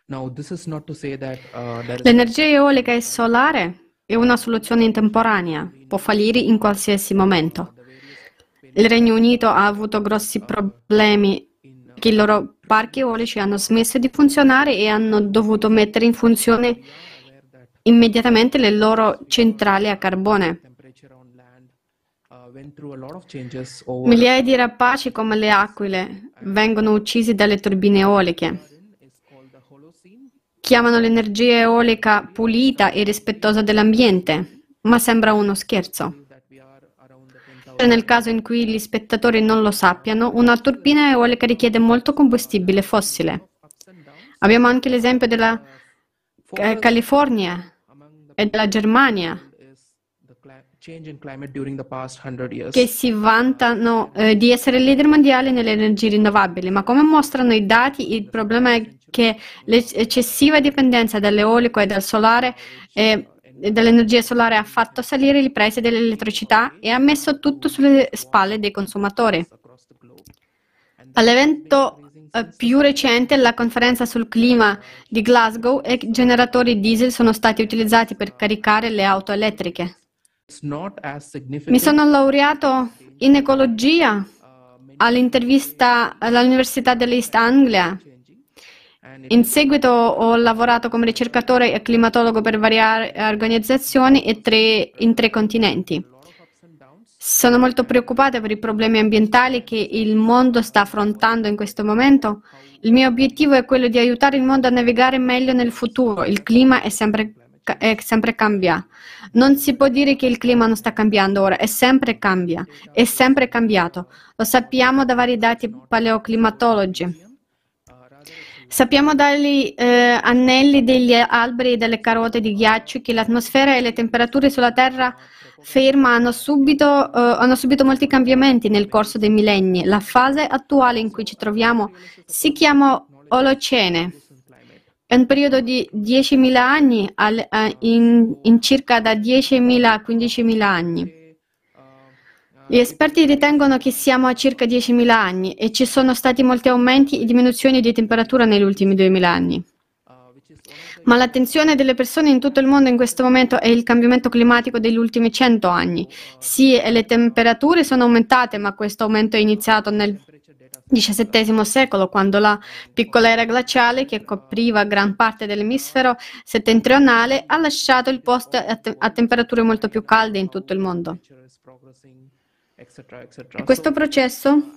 L'energia eolica e solare è una soluzione temporanea, può fallire in qualsiasi momento. Il Regno Unito ha avuto grossi problemi perché i loro parchi eolici hanno smesso di funzionare e hanno dovuto mettere in funzione immediatamente le loro centrali a carbone. Migliaia di rapaci come le aquile vengono uccisi dalle turbine eoliche. Chiamano l'energia eolica pulita e rispettosa dell'ambiente, ma sembra uno scherzo. Nel caso in cui gli spettatori non lo sappiano, una turbina eolica richiede molto combustibile fossile. Abbiamo anche l'esempio della California e della Germania, che si vantano di essere leader mondiali nelle energie rinnovabili, ma come mostrano i dati, il problema è che l'eccessiva dipendenza dall'eolico e dal solare e dall'energia solare ha fatto salire i prezzi dell'elettricità e ha messo tutto sulle spalle dei consumatori. All'evento più recente, la conferenza sul clima di Glasgow, e generatori diesel sono stati utilizzati per caricare le auto elettriche. Mi sono laureato in ecologia all'Università dell'East Anglia. In seguito ho lavorato come ricercatore e climatologo per varie organizzazioni in tre continenti. Sono molto preoccupata per i problemi ambientali che il mondo sta affrontando in questo momento. Il mio obiettivo è quello di aiutare il mondo a navigare meglio nel futuro. Il clima è sempre cambia. Non si può dire che il clima non sta cambiando ora, è sempre cambiato. Lo sappiamo da vari dati paleoclimatologi. Sappiamo dagli anelli degli alberi e dalle carote di ghiaccio che l'atmosfera e le temperature sulla Terra ferma hanno subito molti cambiamenti nel corso dei millenni. La fase attuale in cui ci troviamo si chiama Olocene. È un periodo di 10.000 anni in circa da 10.000 a 15.000 anni. Gli esperti ritengono che siamo a circa 10.000 anni e ci sono stati molti aumenti e diminuzioni di temperatura negli ultimi 2.000 anni. Ma l'attenzione delle persone in tutto il mondo in questo momento è il cambiamento climatico degli ultimi 100 anni. Sì, le temperature sono aumentate, ma questo aumento è iniziato nel XVII secolo, quando la piccola era glaciale che copriva gran parte dell'emisfero settentrionale ha lasciato il posto a temperature molto più calde in tutto il mondo. E questo processo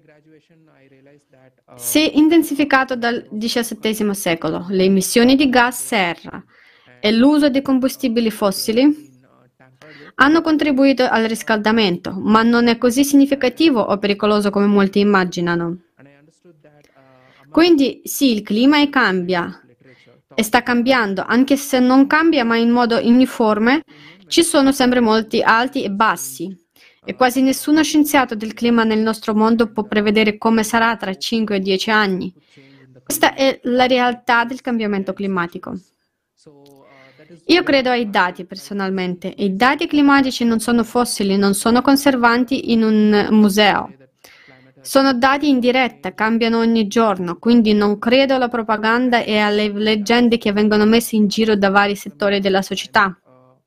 si è intensificato dal XVII secolo. Le emissioni di gas serra e l'uso di combustibili fossili hanno contribuito al riscaldamento, ma non è così significativo o pericoloso come molti immaginano. Quindi sì, il clima cambia e sta cambiando, anche se non cambia mai in modo uniforme, ci sono sempre molti alti e bassi. E quasi nessuno scienziato del clima nel nostro mondo può prevedere come sarà tra 5 o 10 anni. Questa è la realtà del cambiamento climatico. Io credo ai dati personalmente. I dati climatici non sono fossili, non sono conservanti in un museo. Sono dati in diretta, cambiano ogni giorno, quindi non credo alla propaganda e alle leggende che vengono messe in giro da vari settori della società.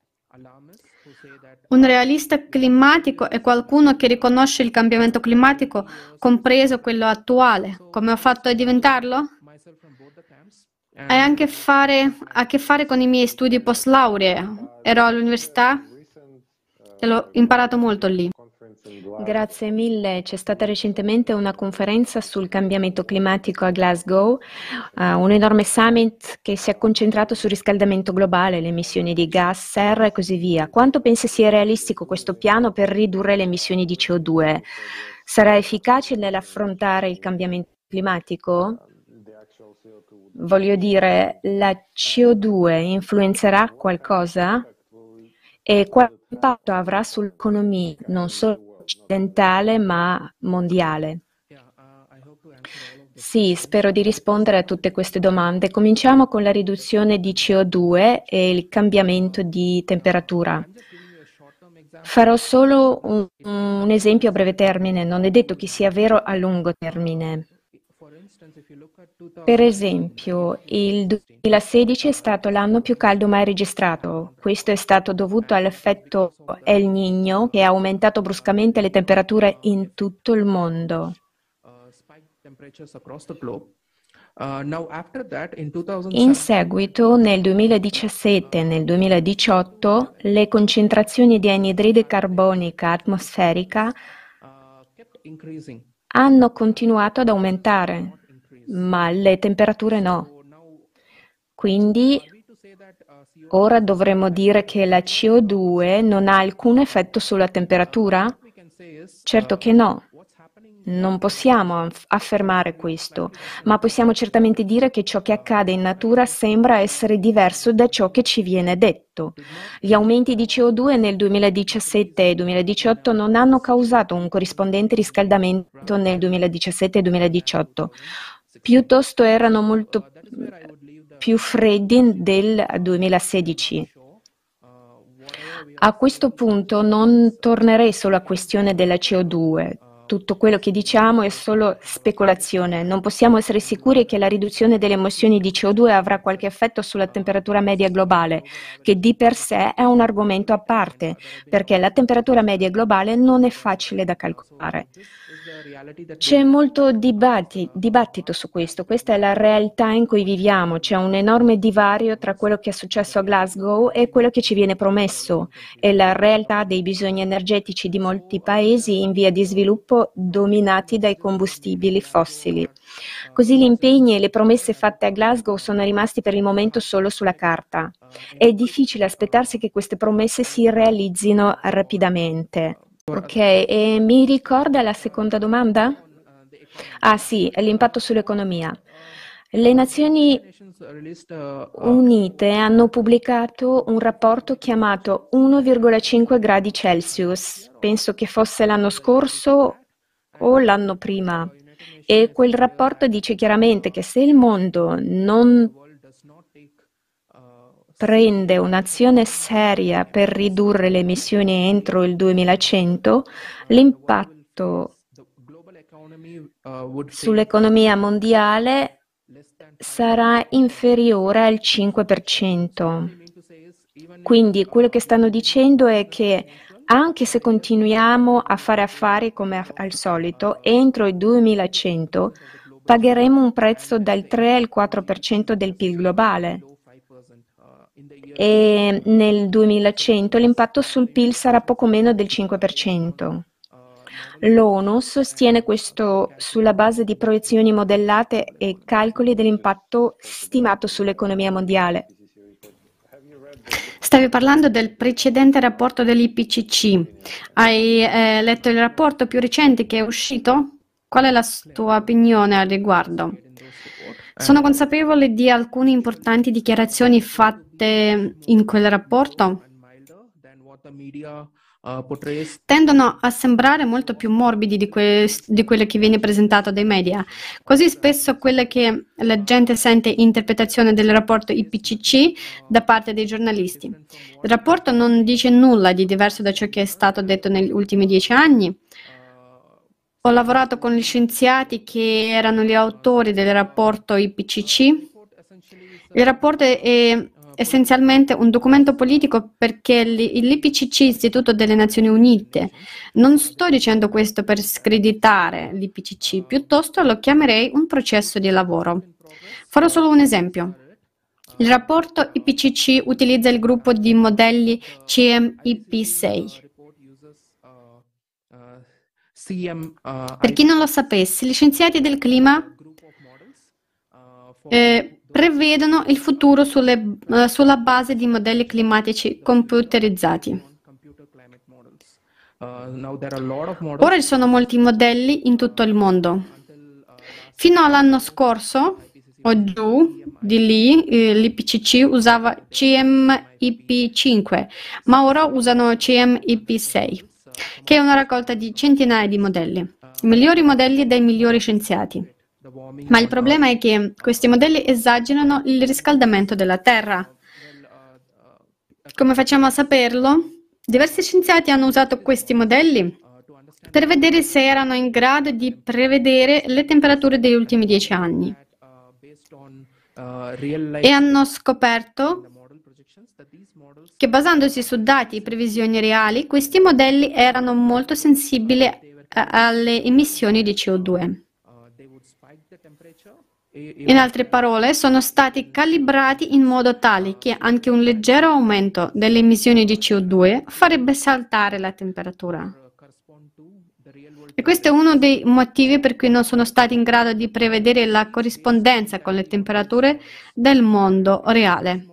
Un realista climatico è qualcuno che riconosce il cambiamento climatico, compreso quello attuale. Come ho fatto a diventarlo? Ha anche a che fare con i miei studi post laurea. Ero all'università e l'ho imparato molto lì. Grazie mille. C'è stata recentemente una conferenza sul cambiamento climatico a Glasgow, un enorme summit che si è concentrato sul riscaldamento globale, le emissioni di gas serra e così via. Quanto pensi sia realistico questo piano per ridurre le emissioni di CO2? Sarà efficace nell'affrontare il cambiamento climatico? Voglio dire, la CO2 influenzerà qualcosa? E quale impatto avrà sull'economia, non solo occidentale, ma mondiale? Sì, spero di rispondere a tutte queste domande. Cominciamo con la riduzione di CO2 e il cambiamento di temperatura. Farò solo un esempio a breve termine, non è detto che sia vero a lungo termine. Per esempio, il 2016 è stato l'anno più caldo mai registrato. Questo è stato dovuto all'effetto El Niño che ha aumentato bruscamente le temperature in tutto il mondo. In seguito, nel 2017 e nel 2018, le concentrazioni di anidride carbonica atmosferica hanno continuato ad aumentare, ma le temperature no. Quindi ora dovremmo dire che la CO2 non ha alcun effetto sulla temperatura? Certo che no. Non possiamo affermare questo, ma possiamo certamente dire che ciò che accade in natura sembra essere diverso da ciò che ci viene detto. Gli aumenti di CO2 nel 2017 e 2018 non hanno causato un corrispondente riscaldamento nel 2017 e 2018, piuttosto erano molto più freddi del 2016. A questo punto non tornerei solo alla questione della CO2. Tutto quello che diciamo è solo speculazione. Non possiamo essere sicuri che la riduzione delle emissioni di CO2 avrà qualche effetto sulla temperatura media globale, che di per sé è un argomento a parte, perché la temperatura media globale non è facile da calcolare. C'è molto dibattito su questo. Questa è la realtà in cui viviamo. C'è un enorme divario tra quello che è successo a Glasgow e quello che ci viene promesso. È la realtà dei bisogni energetici di molti paesi in via di sviluppo dominati dai combustibili fossili. Così gli impegni e le promesse fatte a Glasgow sono rimasti per il momento solo sulla carta. È difficile aspettarsi che queste promesse si realizzino rapidamente. Ok, e mi ricorda la seconda domanda? Ah sì, l'impatto sull'economia. Le Nazioni Unite hanno pubblicato un rapporto chiamato 1,5 gradi Celsius, penso che fosse l'anno scorso o l'anno prima, e quel rapporto dice chiaramente che se il mondo non prende un'azione seria per ridurre le emissioni entro il 2100, l'impatto sull'economia mondiale sarà inferiore al 5%. Quindi quello che stanno dicendo è che anche se continuiamo a fare affari come al solito, entro il 2100 pagheremo un prezzo dal 3 al 4% del PIL globale. E nel 2100 l'impatto sul PIL sarà poco meno del 5%. L'ONU sostiene questo sulla base di proiezioni modellate e calcoli dell'impatto stimato sull'economia mondiale. Stavi parlando del precedente rapporto dell'IPCC. Hai letto il rapporto più recente che è uscito? Qual è la tua opinione al riguardo? Sono consapevole di alcune importanti dichiarazioni fatte in quel rapporto. Tendono a sembrare molto più morbidi di quello che viene presentato dai media. Così spesso quella che la gente sente interpretazione del rapporto IPCC da parte dei giornalisti. Il rapporto non dice nulla di diverso da ciò che è stato detto negli ultimi 10 anni. Ho lavorato con gli scienziati che erano gli autori del rapporto IPCC. Il rapporto è essenzialmente un documento politico perché l'IPCC, Istituto delle Nazioni Unite, non sto dicendo questo per screditare l'IPCC, piuttosto lo chiamerei un processo di lavoro. Farò solo un esempio. Il rapporto IPCC utilizza il gruppo di modelli CMIP6. Per chi non lo sapesse, gli scienziati del clima prevedono il futuro sulla base di modelli climatici computerizzati. Ora ci sono molti modelli in tutto il mondo. Fino all'anno scorso, o giù di lì, l'IPCC usava CMIP5, ma ora usano CMIP6, che è una raccolta di centinaia di modelli, i migliori modelli dei migliori scienziati. Ma il problema è che questi modelli esagerano il riscaldamento della Terra. Come facciamo a saperlo? Diversi scienziati hanno usato questi modelli per vedere se erano in grado di prevedere le temperature degli ultimi 10 anni. E hanno scoperto che basandosi su dati e previsioni reali, questi modelli erano molto sensibili alle emissioni di CO2. In altre parole, sono stati calibrati in modo tale che anche un leggero aumento delle emissioni di CO2 farebbe saltare la temperatura. E questo è uno dei motivi per cui non sono stati in grado di prevedere la corrispondenza con le temperature del mondo reale.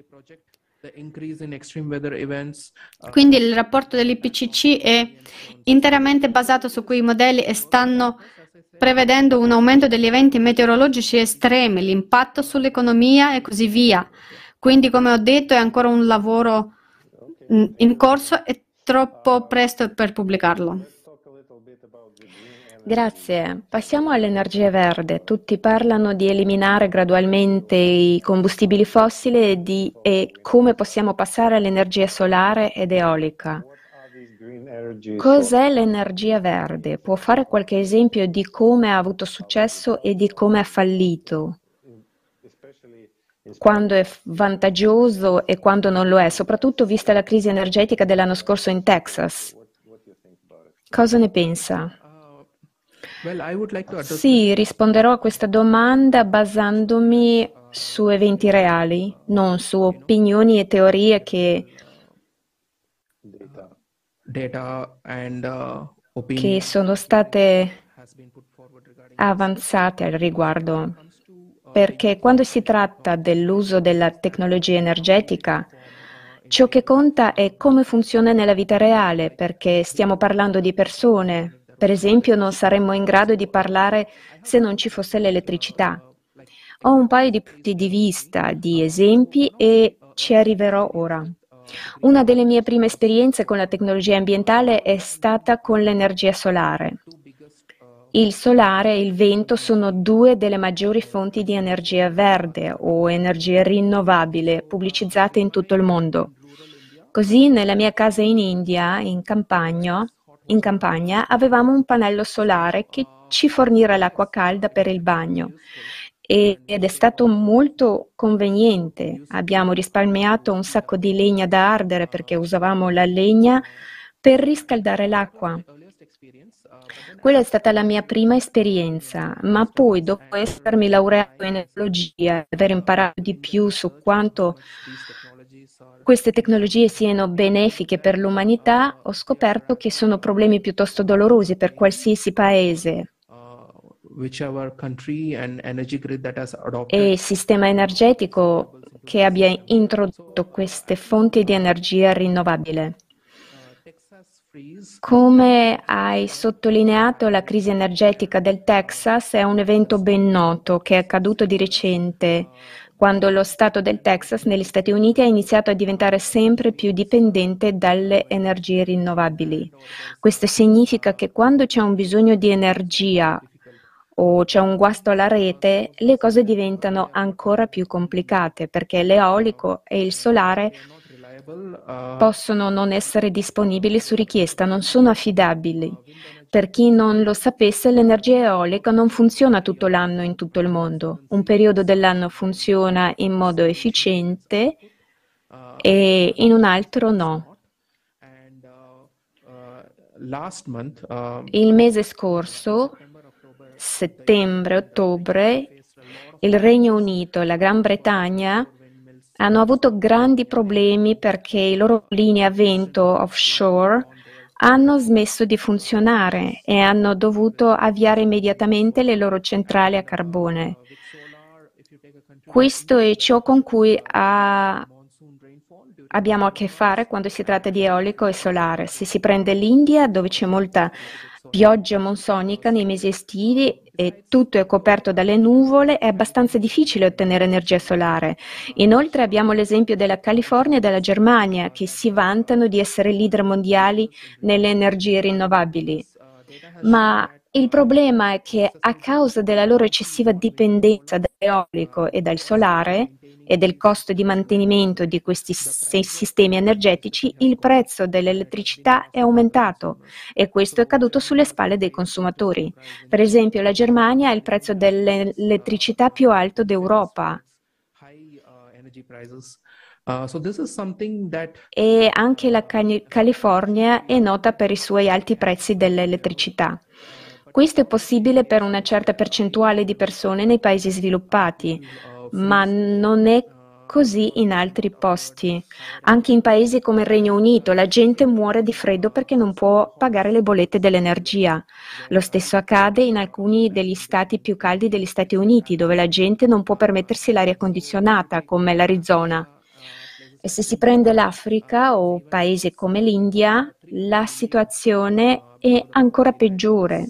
Quindi il rapporto dell'IPCC è interamente basato su quei modelli e stanno prevedendo un aumento degli eventi meteorologici estremi, l'impatto sull'economia e così via. Quindi, come ho detto, è ancora un lavoro in corso e troppo presto per pubblicarlo. Grazie. Passiamo all'energia verde. Tutti parlano di eliminare gradualmente i combustibili fossili e come possiamo passare all'energia solare ed eolica. Cos'è l'energia verde? Può fare qualche esempio di come ha avuto successo e di come ha fallito? Quando è vantaggioso e quando non lo è, soprattutto vista la crisi energetica dell'anno scorso in Texas. Cosa ne pensa? Sì, risponderò a questa domanda basandomi su eventi reali, non su opinioni e teorie che sono state avanzate al riguardo. Perché quando si tratta dell'uso della tecnologia energetica, ciò che conta è come funziona nella vita reale, perché stiamo parlando di persone. Per esempio, non saremmo in grado di parlare se non ci fosse l'elettricità. Ho un paio di punti di vista, di esempi e ci arriverò ora. Una delle mie prime esperienze con la tecnologia ambientale è stata con l'energia solare. Il solare e il vento sono due delle maggiori fonti di energia verde o energia rinnovabile pubblicizzate in tutto il mondo. Così nella mia casa in India, in campagna, avevamo un pannello solare che ci forniva l'acqua calda per il bagno ed è stato molto conveniente. Abbiamo risparmiato un sacco di legna da ardere perché usavamo la legna per riscaldare l'acqua. Quella è stata la mia prima esperienza, ma poi dopo essermi laureato in ecologia e aver imparato di più su quanto queste tecnologie siano benefiche per l'umanità, ho scoperto che sono problemi piuttosto dolorosi per qualsiasi paese. E il sistema energetico che abbia introdotto queste fonti di energia rinnovabile. Come hai sottolineato, la crisi energetica del Texas è un evento ben noto che è accaduto di recente, quando lo Stato del Texas negli Stati Uniti ha iniziato a diventare sempre più dipendente dalle energie rinnovabili. Questo significa che quando c'è un bisogno di energia o c'è un guasto alla rete, le cose diventano ancora più complicate perché l'eolico e il solare possono non essere disponibili su richiesta, non sono affidabili. Per chi non lo sapesse, l'energia eolica non funziona tutto l'anno in tutto il mondo. Un periodo dell'anno funziona in modo efficiente e in un altro no. Il mese scorso, settembre-ottobre, il Regno Unito e la Gran Bretagna hanno avuto grandi problemi perché i loro linee a vento offshore hanno smesso di funzionare e hanno dovuto avviare immediatamente le loro centrali a carbone. Questo è ciò con cui abbiamo a che fare quando si tratta di eolico e solare. Se si prende l'India, dove c'è molta pioggia monsonica nei mesi estivi e tutto è coperto dalle nuvole, è abbastanza difficile ottenere energia solare. Inoltre abbiamo l'esempio della California e della Germania, che si vantano di essere leader mondiali nelle energie rinnovabili. Ma il problema è che a causa della loro eccessiva dipendenza dall'eolico e dal solare, e del costo di mantenimento di questi sistemi energetici, il prezzo dell'elettricità è aumentato e questo è caduto sulle spalle dei consumatori. Per esempio, la Germania ha il prezzo dell'elettricità più alto d'Europa. E anche la California è nota per i suoi alti prezzi dell'elettricità. Questo è possibile per una certa percentuale di persone nei paesi sviluppati, ma non è così in altri posti. Anche in paesi come il Regno Unito la gente muore di freddo perché non può pagare le bollette dell'energia. Lo stesso accade in alcuni degli stati più caldi degli Stati Uniti, dove la gente non può permettersi l'aria condizionata, come l'Arizona. E se si prende l'Africa o paesi come l'India, la situazione è ancora peggiore.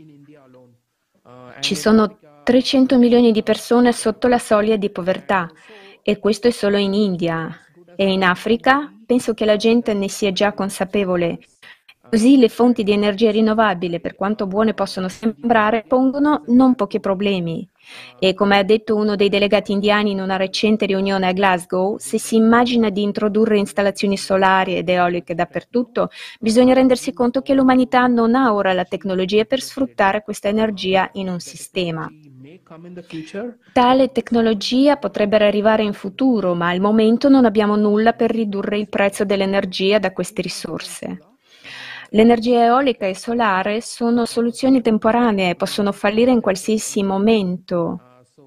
Ci sono 300 milioni di persone sotto la soglia di povertà e questo è solo in India. E in Africa penso che la gente ne sia già consapevole. Così le fonti di energia rinnovabile, per quanto buone possono sembrare, pongono non pochi problemi. E come ha detto uno dei delegati indiani in una recente riunione a Glasgow, se si immagina di introdurre installazioni solari ed eoliche dappertutto, bisogna rendersi conto che l'umanità non ha ora la tecnologia per sfruttare questa energia in un sistema. Tale tecnologia potrebbe arrivare in futuro, ma al momento non abbiamo nulla per ridurre il prezzo dell'energia da queste risorse. L'energia eolica e solare sono soluzioni temporanee, possono fallire in qualsiasi momento.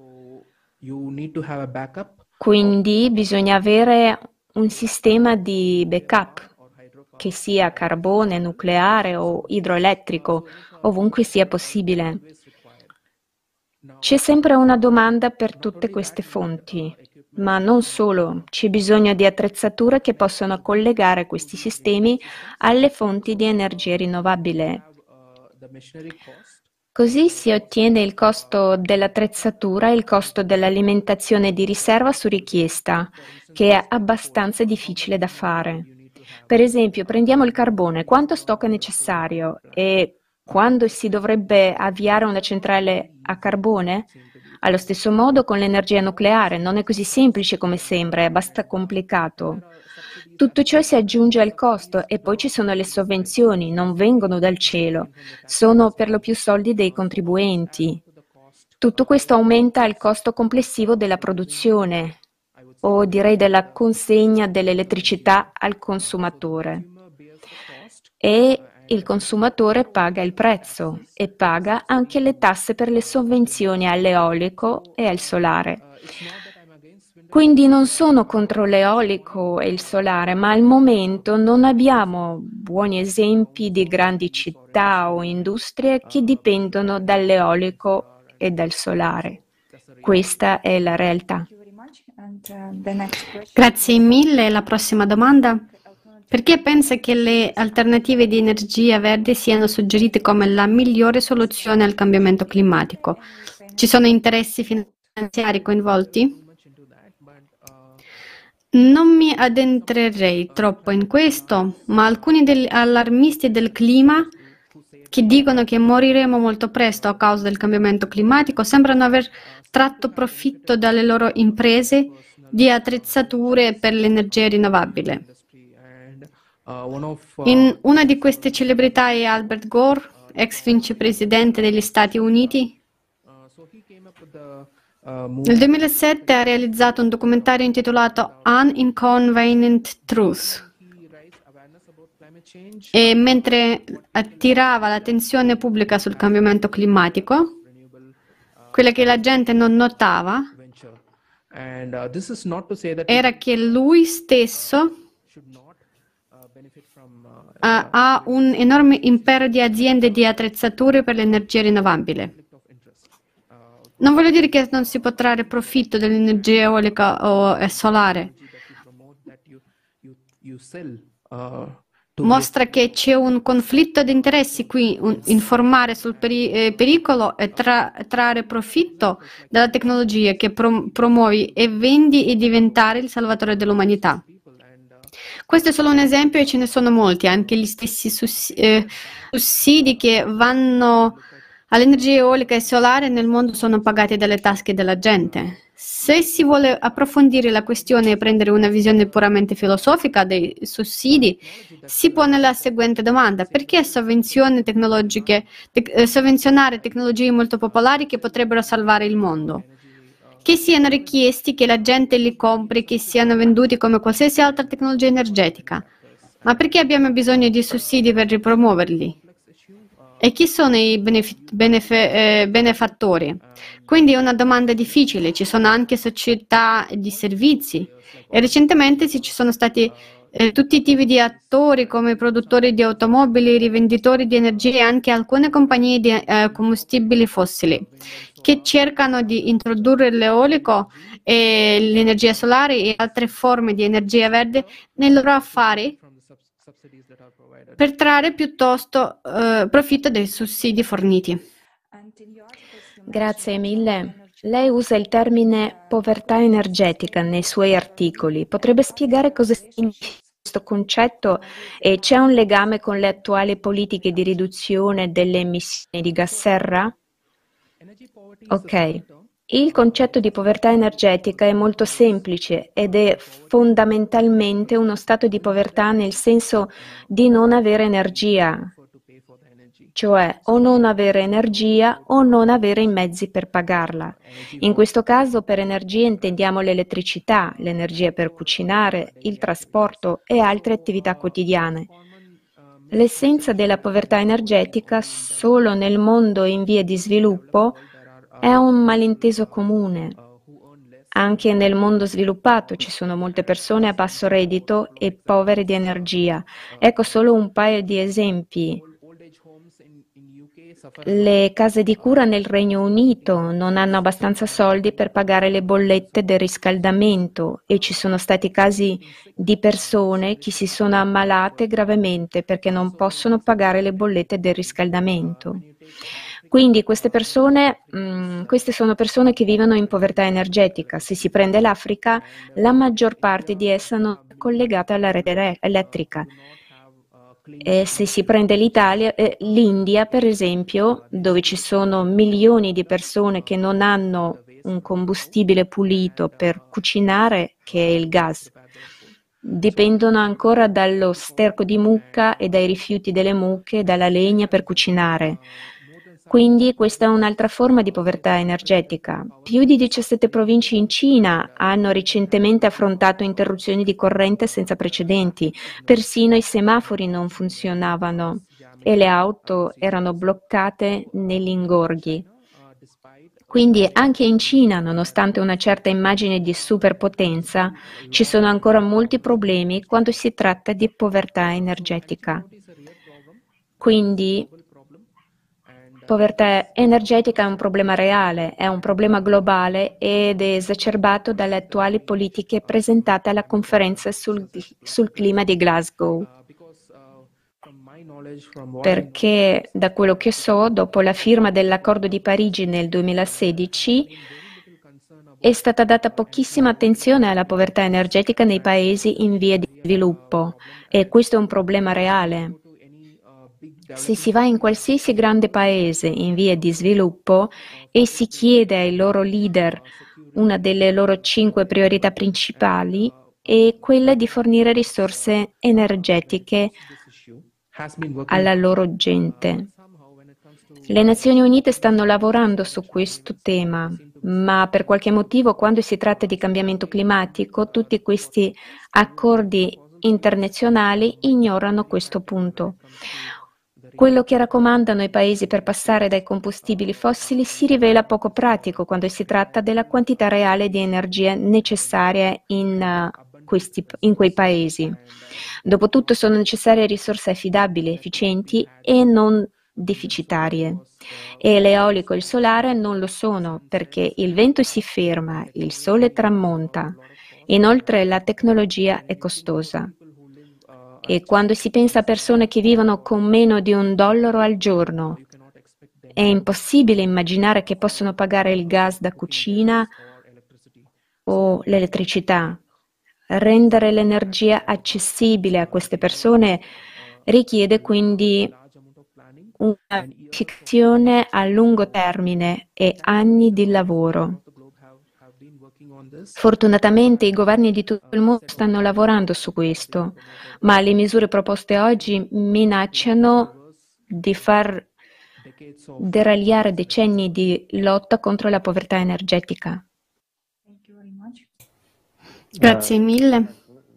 Quindi bisogna avere un sistema di backup, che sia carbone, nucleare o idroelettrico, ovunque sia possibile. C'è sempre una domanda per tutte queste fonti, ma non solo, c'è bisogno di attrezzature che possano collegare questi sistemi alle fonti di energia rinnovabile. Così si ottiene il costo dell'attrezzatura e il costo dell'alimentazione di riserva su richiesta, che è abbastanza difficile da fare. Per esempio, prendiamo il carbone, quanto stock è necessario e quando si dovrebbe avviare una centrale a carbone? Allo stesso modo con l'energia nucleare, non è così semplice come sembra, è abbastanza complicato. Tutto ciò si aggiunge al costo e poi ci sono le sovvenzioni, non vengono dal cielo, sono per lo più soldi dei contribuenti. Tutto questo aumenta il costo complessivo della produzione, o direi della consegna dell'elettricità al consumatore. E il consumatore paga il prezzo e paga anche le tasse per le sovvenzioni all'eolico e al solare. Quindi non sono contro l'eolico e il solare, ma al momento non abbiamo buoni esempi di grandi città o industrie che dipendono dall'eolico e dal solare. Questa è la realtà. Grazie mille. La prossima domanda. Perché pensa che le alternative di energia verde siano suggerite come la migliore soluzione al cambiamento climatico? Ci sono interessi finanziari coinvolti? Non mi addentrerei troppo in questo, ma alcuni degli allarmisti del clima che dicono che moriremo molto presto a causa del cambiamento climatico sembrano aver tratto profitto dalle loro imprese di attrezzature per l'energia rinnovabile. In una di queste celebrità è Albert Gore, ex vicepresidente degli Stati Uniti. Nel 2007 ha realizzato un documentario intitolato An Inconvenient Truth. E mentre attirava l'attenzione pubblica sul cambiamento climatico, quella che la gente non notava era che lui stesso ha un enorme impero di aziende di attrezzature per l'energia rinnovabile. Non voglio dire che non si può trarre profitto dell'energia eolica o solare. Mostra che c'è un conflitto di interessi qui, informare sul pericolo e trarre profitto dalla tecnologia che promuovi e vendi e diventare il salvatore dell'umanità. Questo è solo un esempio e ce ne sono molti, anche gli stessi sussidi che vanno all'energia eolica e solare nel mondo sono pagati dalle tasche della gente. Se si vuole approfondire la questione e prendere una visione puramente filosofica dei sussidi, si pone la seguente domanda: perché sovvenzionare tecnologie molto popolari che potrebbero salvare il mondo? Che siano richiesti, che la gente li compri, che siano venduti come qualsiasi altra tecnologia energetica. Ma perché abbiamo bisogno di sussidi per ripromuoverli? E chi sono i benefattori? Quindi è una domanda difficile. Ci sono anche società di servizi e recentemente ci sono stati tutti i tipi di attori come produttori di automobili, rivenditori di energia e anche alcune compagnie di combustibili fossili che cercano di introdurre l'eolico e l'energia solare e altre forme di energia verde nei loro affari per trarre piuttosto profitto dai sussidi forniti. Grazie mille. Lei usa il termine povertà energetica nei suoi articoli. Potrebbe spiegare cosa significa questo concetto e c'è un legame con le attuali politiche di riduzione delle emissioni di gas serra? Ok. Il concetto di povertà energetica è molto semplice ed è fondamentalmente uno stato di povertà nel senso di non avere energia, cioè o non avere energia o non avere i mezzi per pagarla. In questo caso per energia intendiamo l'elettricità, l'energia per cucinare, il trasporto e altre attività quotidiane. L'essenza della povertà energetica solo nel mondo in via di sviluppo è un malinteso comune. Anche nel mondo sviluppato ci sono molte persone a basso reddito e povere di energia. Ecco solo un paio di esempi. Le case di cura nel Regno Unito non hanno abbastanza soldi per pagare le bollette del riscaldamento e ci sono stati casi di persone che si sono ammalate gravemente perché non possono pagare le bollette del riscaldamento. Quindi queste sono persone che vivono in povertà energetica. Se si prende l'Africa, la maggior parte di essa non è collegata alla rete elettrica. E se si prende l'India, per esempio, dove ci sono milioni di persone che non hanno un combustibile pulito per cucinare, che è il gas, dipendono ancora dallo sterco di mucca e dai rifiuti delle mucche e dalla legna per cucinare. Quindi questa è un'altra forma di povertà energetica. Più di 17 province in Cina hanno recentemente affrontato interruzioni di corrente senza precedenti. Persino i semafori non funzionavano e le auto erano bloccate negli ingorghi. Quindi anche in Cina, nonostante una certa immagine di superpotenza, ci sono ancora molti problemi quando si tratta di povertà energetica. Quindi povertà energetica è un problema reale, è un problema globale ed è esacerbato dalle attuali politiche presentate alla conferenza sul clima di Glasgow. Perché da quello che so, dopo la firma dell'Accordo di Parigi nel 2016, è stata data pochissima attenzione alla povertà energetica nei paesi in via di sviluppo e questo è un problema reale. Se si va in qualsiasi grande paese in via di sviluppo e si chiede ai loro leader una delle loro 5 priorità principali è quella di fornire risorse energetiche alla loro gente. Le Nazioni Unite stanno lavorando su questo tema, ma per qualche motivo quando si tratta di cambiamento climatico tutti questi accordi internazionali ignorano questo punto. Quello che raccomandano i paesi per passare dai combustibili fossili si rivela poco pratico quando si tratta della quantità reale di energia necessaria in quei paesi. Dopotutto sono necessarie risorse affidabili, efficienti e non deficitarie. E l'eolico e il solare non lo sono perché il vento si ferma, il sole tramonta. Inoltre la tecnologia è costosa. E quando si pensa a persone che vivono con meno di $1 al giorno, è impossibile immaginare che possono pagare il gas da cucina o l'elettricità. Rendere l'energia accessibile a queste persone richiede quindi una pianificazione a lungo termine e anni di lavoro. Fortunatamente i governi di tutto il mondo stanno lavorando su questo, ma le misure proposte oggi minacciano di far deragliare decenni di lotta contro la povertà energetica. Grazie mille.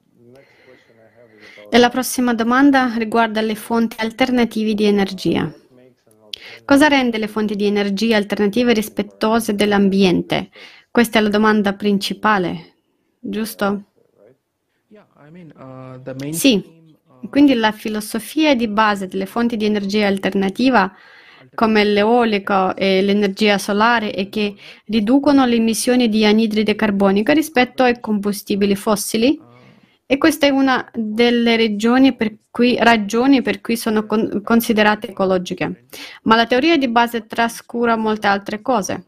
E la prossima domanda riguarda le fonti alternative di energia. Cosa rende le fonti di energia alternative rispettose dell'ambiente? Questa è la domanda principale, giusto? Sì, quindi la filosofia di base delle fonti di energia alternativa, come l'eolico e l'energia solare, è che riducono le emissioni di anidride carbonica rispetto ai combustibili fossili. E questa è una delle ragioni per cui sono considerate ecologiche. Ma la teoria di base trascura molte altre cose.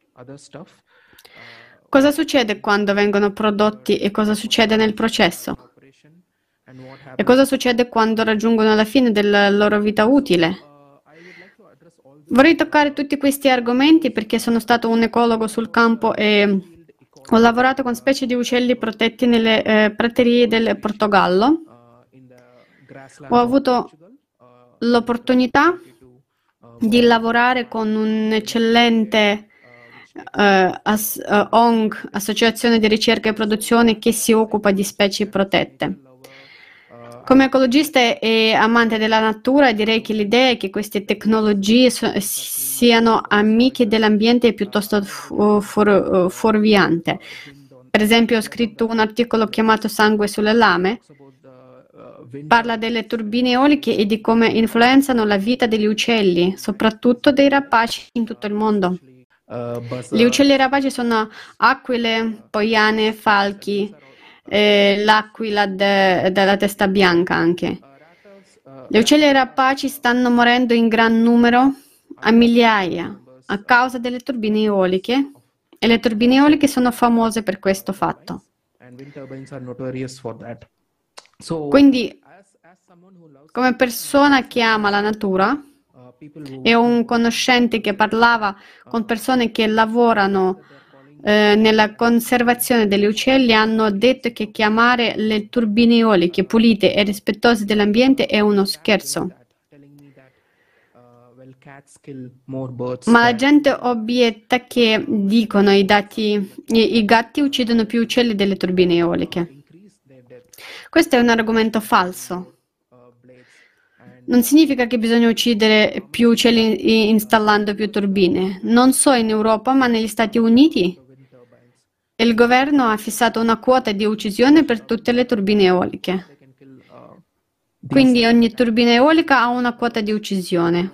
Cosa succede quando vengono prodotti e cosa succede nel processo? E cosa succede quando raggiungono la fine della loro vita utile? Vorrei toccare tutti questi argomenti perché sono stato un ecologo sul campo e ho lavorato con specie di uccelli protetti nelle praterie del Portogallo. Ho avuto l'opportunità di lavorare con un'eccellente ONG, Associazione di Ricerca e Produzione, che si occupa di specie protette. Come ecologista e amante della natura, direi che l'idea è che queste tecnologie siano amiche dell'ambiente è piuttosto fuorviante. Per esempio, ho scritto un articolo chiamato Sangue sulle lame. Parla delle turbine eoliche e di come influenzano la vita degli uccelli, soprattutto dei rapaci in tutto il mondo. Gli uccelli rapaci sono aquile, poiane, falchi, l'aquila dalla testa bianca anche. Gli uccelli rapaci stanno morendo in gran numero, a migliaia, a causa delle turbine eoliche, e le turbine eoliche sono famose per questo fatto. Quindi, come persona che ama la natura, e un conoscente che parlava con persone che lavorano nella conservazione degli uccelli, hanno detto che chiamare le turbine eoliche pulite e rispettose dell'ambiente è uno scherzo. Ma la gente obietta che dicono i gatti uccidono più uccelli delle turbine eoliche. Questo è un argomento falso. Non significa che bisogna uccidere più uccelli installando più turbine. Non so in Europa, ma negli Stati Uniti il governo ha fissato una quota di uccisione per tutte le turbine eoliche. Quindi ogni turbina eolica ha una quota di uccisione.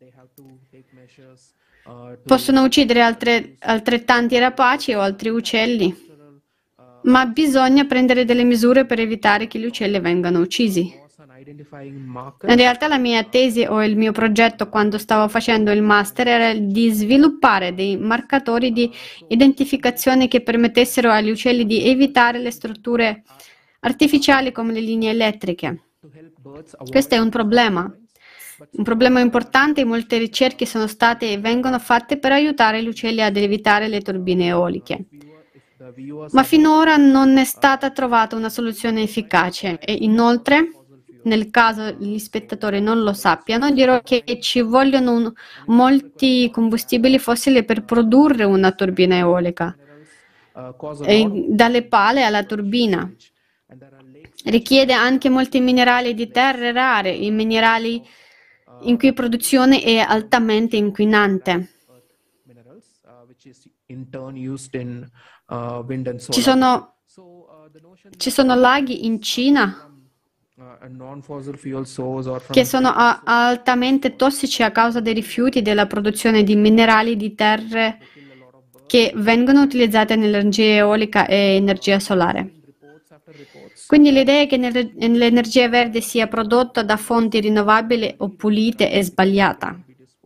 Possono uccidere altrettanti rapaci o altri uccelli, ma bisogna prendere delle misure per evitare che gli uccelli vengano uccisi. In realtà la mia tesi o il mio progetto quando stavo facendo il master era di sviluppare dei marcatori di identificazione che permettessero agli uccelli di evitare le strutture artificiali come le linee elettriche. Questo è un problema importante e molte ricerche sono state e vengono fatte per aiutare gli uccelli ad evitare le turbine eoliche. Ma finora non è stata trovata una soluzione efficace e inoltre, nel caso gli spettatori non lo sappiano, dirò che ci vogliono molti combustibili fossili per produrre una turbina eolica, dalle pale alla turbina. Richiede anche molti minerali di terre rare, i minerali in cui produzione è altamente inquinante. Ci sono laghi in Cina che sono altamente tossici a causa dei rifiuti della produzione di minerali di terre che vengono utilizzate nell'energia eolica e energia solare. Quindi l'idea è che l'energia verde sia prodotta da fonti rinnovabili o pulite è sbagliata.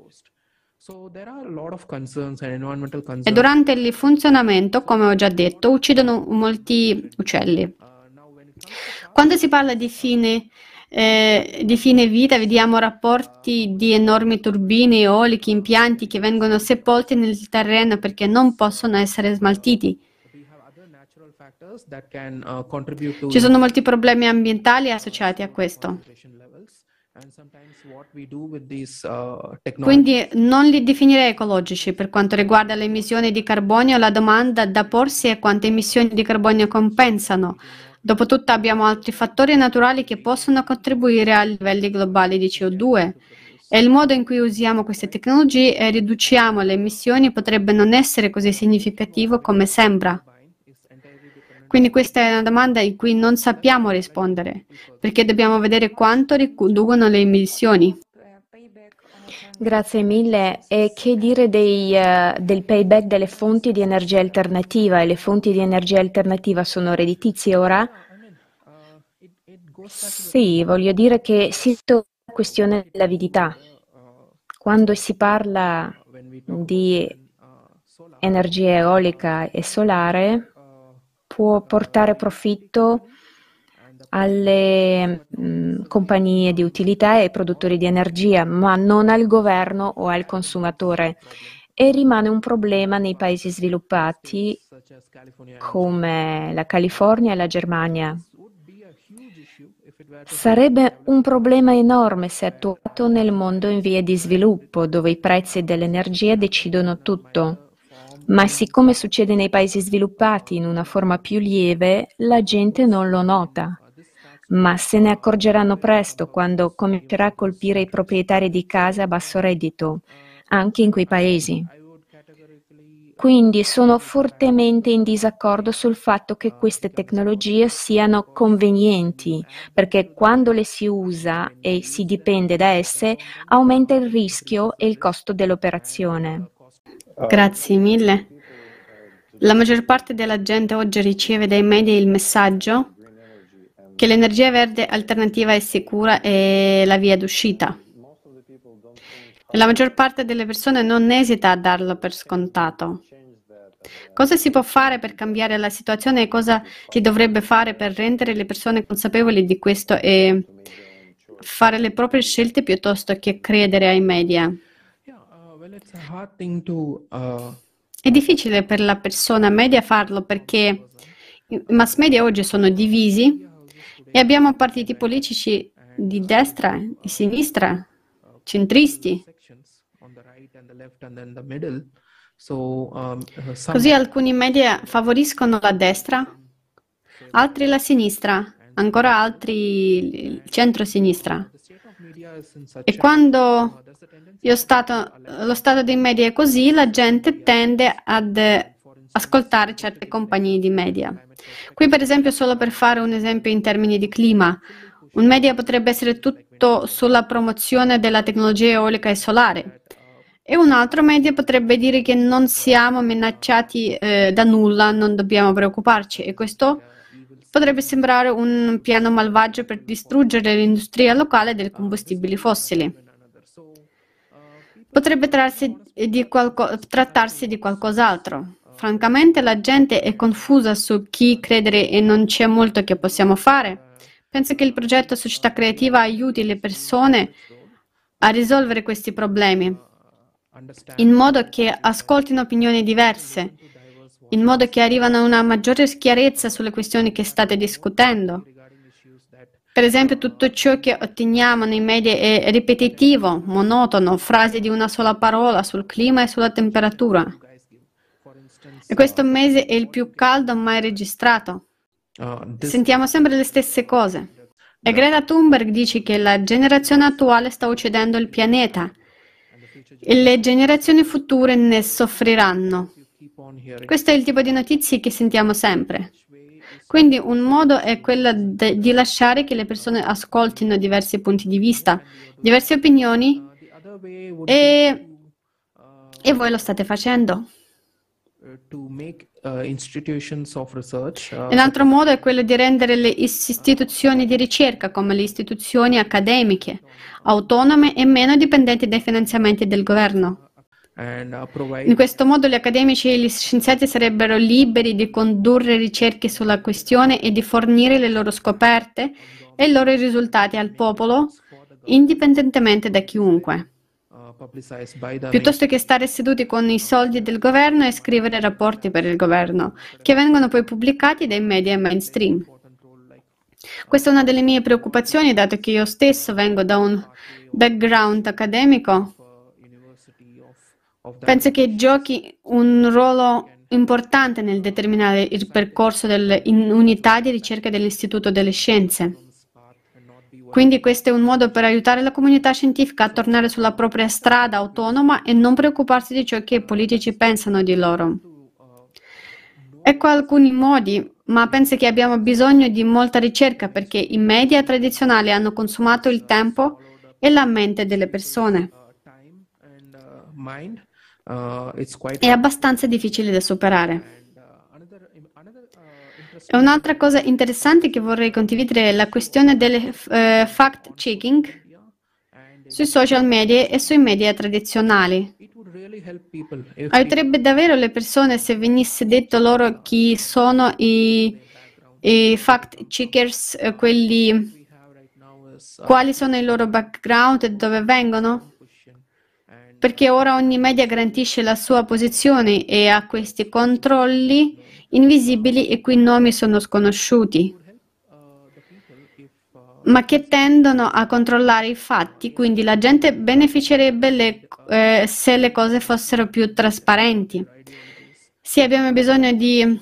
E durante il funzionamento, come ho già detto, uccidono molti uccelli. Quando si parla di fine di fine vita vediamo rapporti di enormi turbine eoliche, impianti che vengono sepolti nel terreno perché non possono essere smaltiti. Ci sono molti problemi ambientali associati a questo. Quindi non li definirei ecologici. Per quanto riguarda le emissioni di carbonio, la domanda da porsi è quante emissioni di carbonio compensano. Dopotutto abbiamo altri fattori naturali che possono contribuire ai livelli globali di CO2 e il modo in cui usiamo queste tecnologie e riduciamo le emissioni potrebbe non essere così significativo come sembra. Quindi questa è una domanda in cui non sappiamo rispondere, perché dobbiamo vedere quanto riducono le emissioni. Grazie mille. E che dire del payback delle fonti di energia alternativa? E le fonti di energia alternativa sono redditizie ora? Sì, voglio dire che si è una questione dell'avidità. Quando si parla di energia eolica e solare, può portare profitto alle compagnie di utilità e ai produttori di energia, ma non al governo o al consumatore. E rimane un problema nei paesi sviluppati come la California e la Germania. Sarebbe un problema enorme se attuato nel mondo in via di sviluppo, dove i prezzi dell'energia decidono tutto. Ma siccome succede nei paesi sviluppati in una forma più lieve, la gente non lo nota. Ma se ne accorgeranno presto quando comincerà a colpire i proprietari di case a basso reddito, anche in quei paesi. Quindi sono fortemente in disaccordo sul fatto che queste tecnologie siano convenienti, perché quando le si usa e si dipende da esse, aumenta il rischio e il costo dell'operazione. Grazie mille. La maggior parte della gente oggi riceve dai media il messaggio che l'energia verde alternativa è sicura e la via d'uscita. La maggior parte delle persone non esita a darlo per scontato. Cosa si può fare per cambiare la situazione e cosa si dovrebbe fare per rendere le persone consapevoli di questo e fare le proprie scelte piuttosto che credere ai media? È difficile per la persona media farlo perché i mass media oggi sono divisi e abbiamo partiti politici di destra e sinistra, centristi. Così alcuni media favoriscono la destra, altri la sinistra, ancora altri il centro-sinistra. E quando lo stato dei media è così, la gente tende ad ascoltare certe compagnie di media. Qui, per esempio, solo per fare un esempio in termini di clima, un media potrebbe essere tutto sulla promozione della tecnologia eolica e solare. E un altro media potrebbe dire che non siamo minacciati da nulla, non dobbiamo preoccuparci. E questo potrebbe sembrare un piano malvagio per distruggere l'industria locale dei combustibili fossili. Potrebbe trattarsi di qualcos'altro. Francamente, la gente è confusa su chi credere e non c'è molto che possiamo fare. Penso che il progetto Società Creativa aiuti le persone a risolvere questi problemi, in modo che ascoltino opinioni diverse, in modo che arrivino a una maggiore chiarezza sulle questioni che state discutendo. Per esempio, tutto ciò che otteniamo nei media è ripetitivo, monotono, frasi di una sola parola sul clima e sulla temperatura. E questo mese è il più caldo mai registrato. Sentiamo sempre le stesse cose. E Greta Thunberg dice che la generazione attuale sta uccidendo il pianeta e le generazioni future ne soffriranno. Questo è il tipo di notizie che sentiamo sempre. Quindi un modo è quello di lasciare che le persone ascoltino diversi punti di vista, diverse opinioni e voi lo state facendo. Un altro modo è quello di rendere le istituzioni di ricerca, come le istituzioni accademiche, autonome e meno dipendenti dai finanziamenti del governo. In questo modo gli accademici e gli scienziati sarebbero liberi di condurre ricerche sulla questione e di fornire le loro scoperte e i loro risultati al popolo, indipendentemente da chiunque, piuttosto che stare seduti con i soldi del governo e scrivere rapporti per il governo, che vengono poi pubblicati dai media mainstream. Questa è una delle mie preoccupazioni, dato che io stesso vengo da un background accademico. Penso che giochi un ruolo importante nel determinare il percorso dell'unità di ricerca dell'Istituto delle Scienze. Quindi questo è un modo per aiutare la comunità scientifica a tornare sulla propria strada autonoma e non preoccuparsi di ciò che i politici pensano di loro. Ecco alcuni modi, ma penso che abbiamo bisogno di molta ricerca perché i media tradizionali hanno consumato il tempo e la mente delle persone. È abbastanza difficile da superare. E un'altra cosa interessante che vorrei condividere è la questione del fact-checking sui social media e sui media tradizionali. Aiuterebbe davvero le persone se venisse detto loro chi sono i fact-checkers, quali sono i loro background e dove vengono? Perché ora ogni media garantisce la sua posizione e ha questi controlli invisibili i cui nomi sono sconosciuti, ma che tendono a controllare i fatti, quindi la gente beneficerebbe se le cose fossero più trasparenti. Sì, abbiamo bisogno di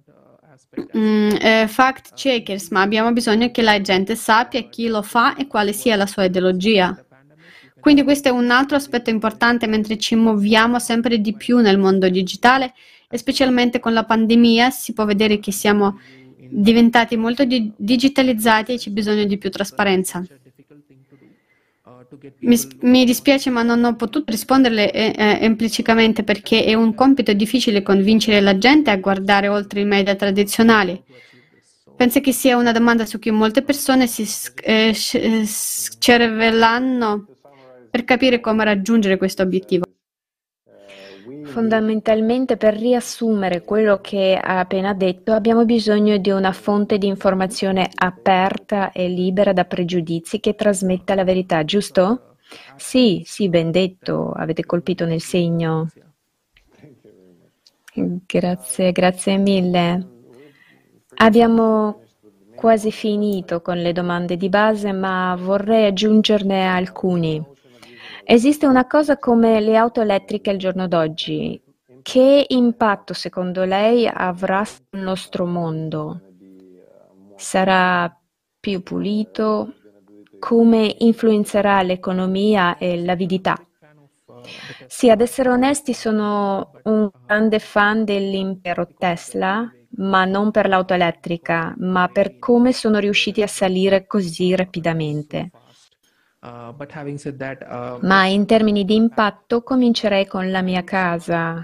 fact checkers, ma abbiamo bisogno che la gente sappia chi lo fa e quale sia la sua ideologia. Quindi questo è un altro aspetto importante mentre ci muoviamo sempre di più nel mondo digitale e specialmente con la pandemia si può vedere che siamo diventati molto digitalizzati e c'è bisogno di più trasparenza. Mi dispiace, ma non ho potuto risponderle implicitamente perché è un compito difficile convincere la gente a guardare oltre i media tradizionali. Penso che sia una domanda su cui molte persone si cervellano per capire come raggiungere questo obiettivo. Fondamentalmente, per riassumere quello che ha appena detto, abbiamo bisogno di una fonte di informazione aperta e libera da pregiudizi che trasmetta la verità, giusto? Sì, ben detto, avete colpito nel segno. Grazie mille. Abbiamo quasi finito con le domande di base, ma vorrei aggiungerne alcuni. Esiste una cosa come le auto elettriche al giorno d'oggi. Che impatto secondo lei avrà sul nostro mondo? Sarà più pulito? Come influenzerà l'economia e l'avidità? Sì, ad essere onesti, sono un grande fan dell'impero Tesla, ma non per l'auto elettrica, ma per come sono riusciti a salire così rapidamente. Ma in termini di impatto comincerei con la mia casa.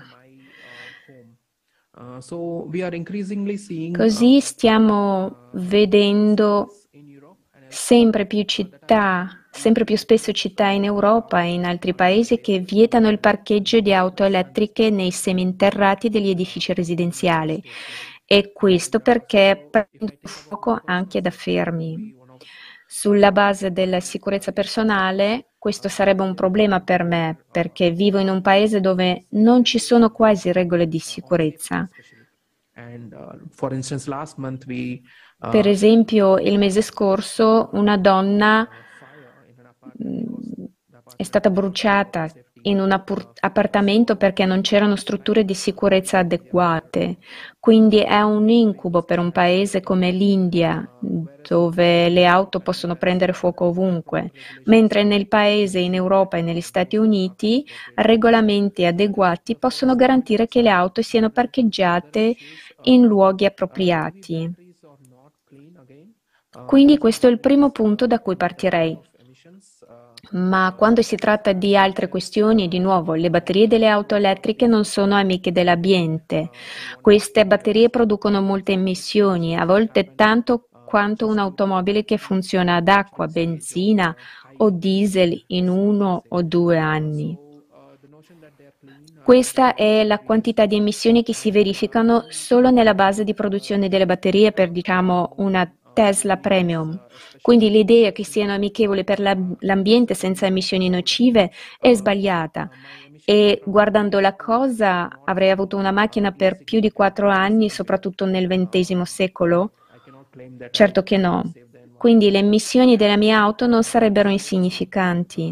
Così stiamo vedendo sempre più spesso città in Europa e in altri paesi che vietano il parcheggio di auto elettriche nei seminterrati degli edifici residenziali. E questo perché prendono fuoco anche da fermi. Sulla base della sicurezza personale, questo sarebbe un problema per me, perché vivo in un paese dove non ci sono quasi regole di sicurezza. Per esempio, il mese scorso una donna è stata bruciata in un appartamento perché non c'erano strutture di sicurezza adeguate. Quindi è un incubo per un paese come l'India, dove le auto possono prendere fuoco ovunque, mentre nel paese, in Europa e negli Stati Uniti, regolamenti adeguati possono garantire che le auto siano parcheggiate in luoghi appropriati. Quindi questo è il primo punto da cui partirei. Ma quando si tratta di altre questioni, di nuovo, le batterie delle auto elettriche non sono amiche dell'ambiente. Queste batterie producono molte emissioni, a volte tanto quanto un'automobile che funziona ad acqua, benzina o diesel in 1 o 2 anni. Questa è la quantità di emissioni che si verificano solo nella base di produzione delle batterie per, diciamo, una Tesla Premium. Quindi l'idea che siano amichevoli per l'ambiente senza emissioni nocive è sbagliata. E guardando la cosa, avrei avuto una macchina per più di 4 anni, soprattutto nel XX secolo? Certo che no. Quindi le emissioni della mia auto non sarebbero insignificanti.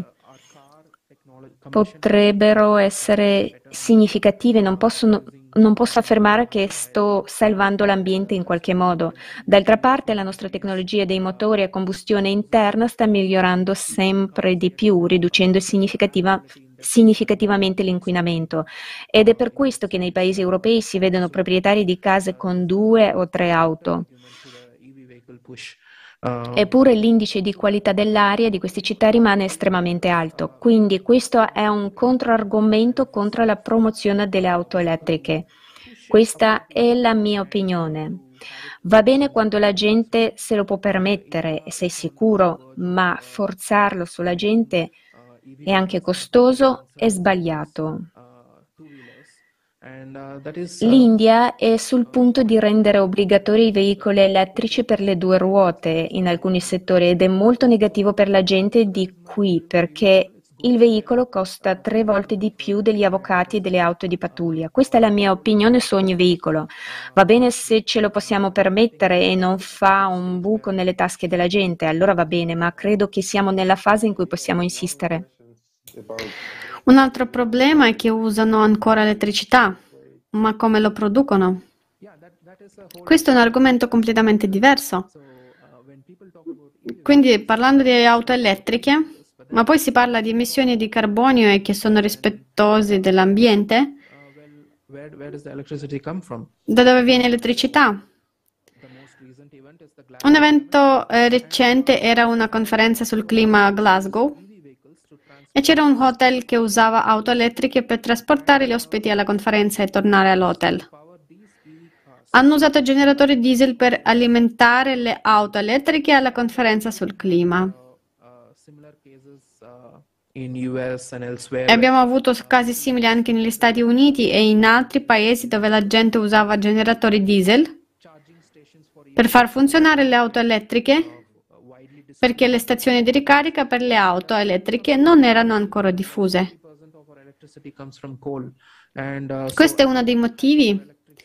Potrebbero essere significative, non posso affermare che sto salvando l'ambiente in qualche modo. D'altra parte, la nostra tecnologia dei motori a combustione interna sta migliorando sempre di più, riducendo significativamente l'inquinamento. Ed è per questo che nei paesi europei si vedono proprietari di case con 2 o 3 auto. Eppure l'indice di qualità dell'aria di queste città rimane estremamente alto, quindi questo è un controargomento contro la promozione delle auto elettriche. Questa è la mia opinione. Va bene quando la gente se lo può permettere e sei sicuro, ma forzarlo sulla gente è anche costoso e sbagliato. L'India è sul punto di rendere obbligatori i veicoli elettrici per le 2 ruote in alcuni settori ed è molto negativo per la gente di qui perché il veicolo costa 3 volte di più degli avvocati e delle auto di pattuglia. Questa è la mia opinione su ogni veicolo. Va bene se ce lo possiamo permettere e non fa un buco nelle tasche della gente, allora va bene, ma credo che siamo nella fase in cui possiamo insistere. Un altro problema è che usano ancora elettricità, ma come lo producono? Questo è un argomento completamente diverso. Quindi parlando di auto elettriche, ma poi si parla di emissioni di carbonio e che sono rispettose dell'ambiente? Da dove viene l'elettricità? Un evento recente era una conferenza sul clima a Glasgow e c'era un hotel che usava auto elettriche per trasportare gli ospiti alla conferenza e tornare all'hotel. Hanno usato generatori diesel per alimentare le auto elettriche alla conferenza sul clima. E abbiamo avuto casi simili anche negli Stati Uniti e in altri paesi dove la gente usava generatori diesel per far funzionare le auto elettriche perché le stazioni di ricarica per le auto elettriche non erano ancora diffuse. Questo è uno dei motivi.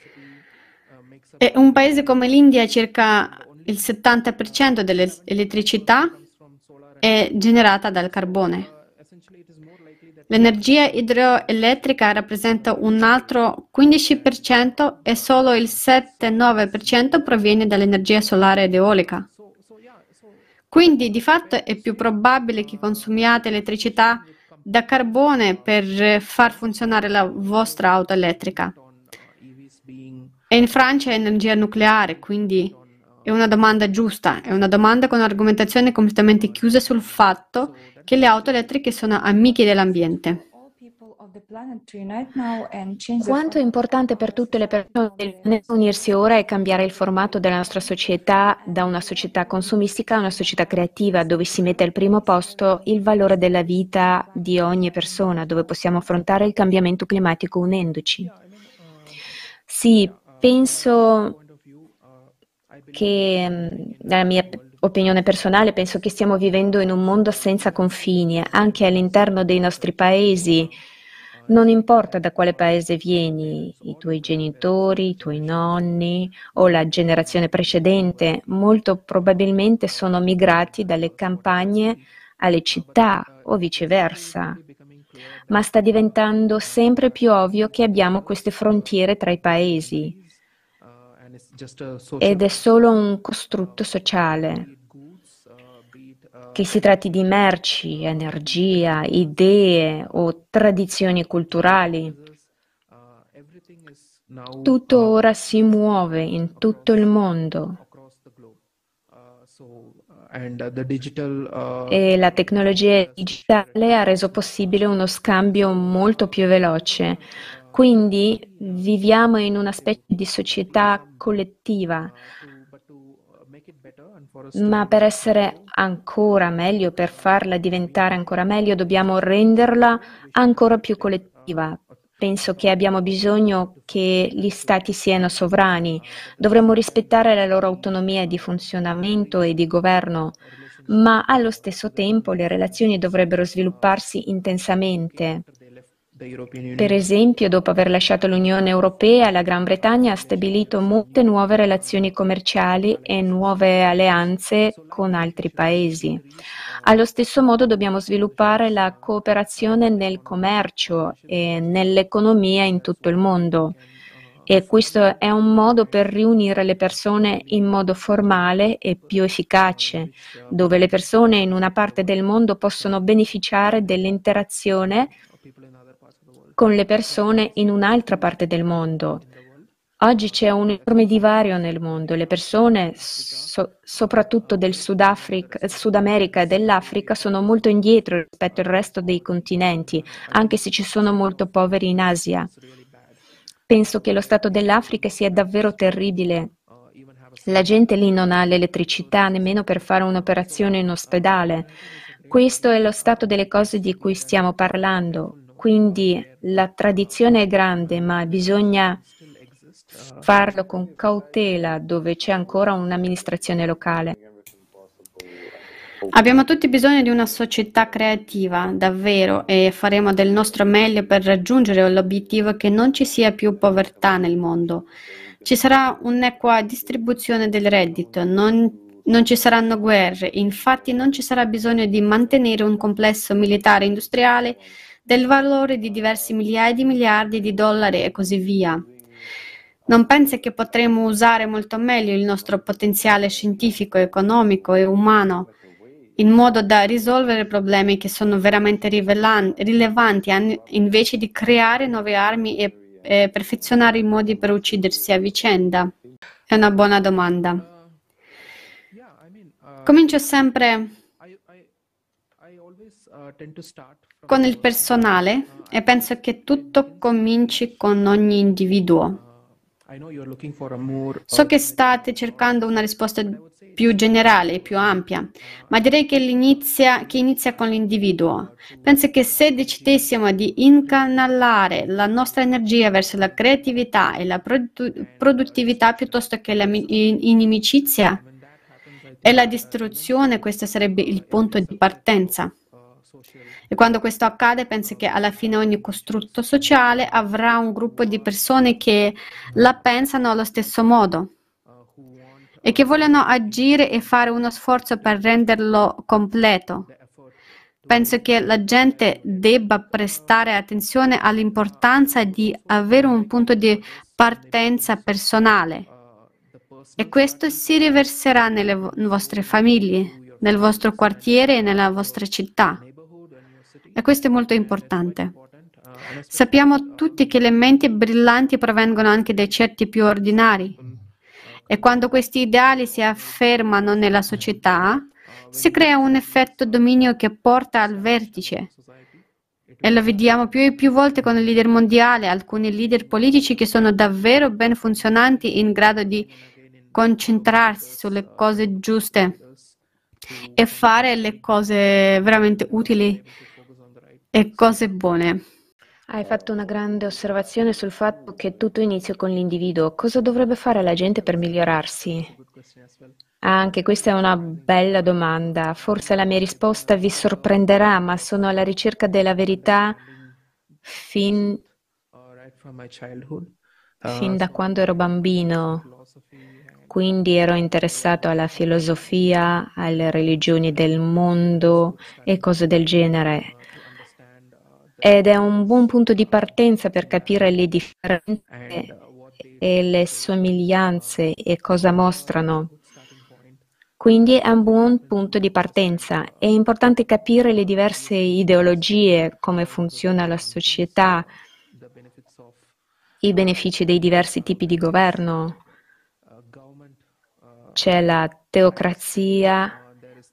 E un paese come l'India, circa il 70% dell'elettricità è generata dal carbone. L'energia idroelettrica rappresenta un altro 15% e solo il 7-9% proviene dall'energia solare ed eolica. Quindi, di fatto, è più probabile che consumiate elettricità da carbone per far funzionare la vostra auto elettrica. E in Francia è energia nucleare, quindi è una domanda giusta, è una domanda con argomentazione completamente chiusa sul fatto che le auto elettriche sono amiche dell'ambiente. Quanto è importante per tutte le persone del pianeta unirsi ora e cambiare il formato della nostra società da una società consumistica a una società creativa, dove si mette al primo posto il valore della vita di ogni persona, dove possiamo affrontare il cambiamento climatico unendoci. Sì, penso che, dalla mia opinione personale, penso che stiamo vivendo in un mondo senza confini, anche all'interno dei nostri paesi. Non importa da quale paese vieni, i tuoi genitori, i tuoi nonni o la generazione precedente, molto probabilmente sono migrati dalle campagne alle città o viceversa. Ma sta diventando sempre più ovvio che abbiamo queste frontiere tra i paesi ed è solo un costrutto sociale. Che si tratti di merci, energia, idee o tradizioni culturali, tutto ora si muove in tutto il mondo e la tecnologia digitale ha reso possibile uno scambio molto più veloce. Quindi viviamo in una specie di società collettiva. Ma per essere ancora meglio, per farla diventare ancora meglio, dobbiamo renderla ancora più collettiva. Penso che abbiamo bisogno che gli stati siano sovrani. Dovremmo rispettare la loro autonomia di funzionamento e di governo, ma allo stesso tempo le relazioni dovrebbero svilupparsi intensamente. Per esempio, dopo aver lasciato l'Unione Europea, la Gran Bretagna ha stabilito molte nuove relazioni commerciali e nuove alleanze con altri paesi. Allo stesso modo dobbiamo sviluppare la cooperazione nel commercio e nell'economia in tutto il mondo. E questo è un modo per riunire le persone in modo formale e più efficace, dove le persone in una parte del mondo possono beneficiare dell'interazione con le persone in un'altra parte del mondo. Oggi c'è un enorme divario nel mondo. Le persone, soprattutto del Sud America e dell'Africa, sono molto indietro rispetto al resto dei continenti, anche se ci sono molto poveri in Asia. Penso che lo stato dell'Africa sia davvero terribile. La gente lì non ha l'elettricità nemmeno per fare un'operazione in ospedale. Questo è lo stato delle cose di cui stiamo parlando. Quindi la tradizione è grande, ma bisogna farlo con cautela dove c'è ancora un'amministrazione locale. Abbiamo tutti bisogno di una società creativa, davvero, e faremo del nostro meglio per raggiungere l'obiettivo che non ci sia più povertà nel mondo. Ci sarà un'equa distribuzione del reddito, non ci saranno guerre, infatti non ci sarà bisogno di mantenere un complesso militare industriale del valore di diversi migliaia di miliardi di dollari e così via. Non pensi che potremo usare molto meglio il nostro potenziale scientifico, economico e umano in modo da risolvere problemi che sono veramente rilevanti invece di creare nuove armi e perfezionare i modi per uccidersi a vicenda? È una buona domanda. Comincio sempre con il personale e penso che tutto cominci con ogni individuo. So che state cercando una risposta più generale e più ampia, ma direi che inizia con l'individuo. Penso che se decidessimo di incanalare la nostra energia verso la creatività e la produttività piuttosto che l'inimicizia e la distruzione, questo sarebbe il punto di partenza. E quando questo accade, penso che alla fine ogni costrutto sociale avrà un gruppo di persone che la pensano allo stesso modo e che vogliono agire e fare uno sforzo per renderlo completo. Penso che la gente debba prestare attenzione all'importanza di avere un punto di partenza personale e questo si riverserà nelle vostre famiglie, nel vostro quartiere e nella vostra città. E questo è molto importante. Sappiamo tutti che le menti brillanti provengono anche dai certi più ordinari. E quando questi ideali si affermano nella società, si crea un effetto dominio che porta al vertice. E lo vediamo più e più volte con i leader mondiali, alcuni leader politici che sono davvero ben funzionanti, in grado di concentrarsi sulle cose giuste e fare le cose veramente utili e cose buone. Hai fatto una grande osservazione sul fatto che tutto inizia con l'individuo. Cosa dovrebbe fare la gente per migliorarsi? Anche questa è una bella domanda. Forse la mia risposta vi sorprenderà, ma sono alla ricerca della verità fin da quando ero bambino. Quindi ero interessato alla filosofia, alle religioni del mondo e cose del genere. Ed è un buon punto di partenza per capire le differenze e le somiglianze e cosa mostrano. Quindi è un buon punto di partenza. È importante capire le diverse ideologie, come funziona la società, i benefici dei diversi tipi di governo. C'è la teocrazia,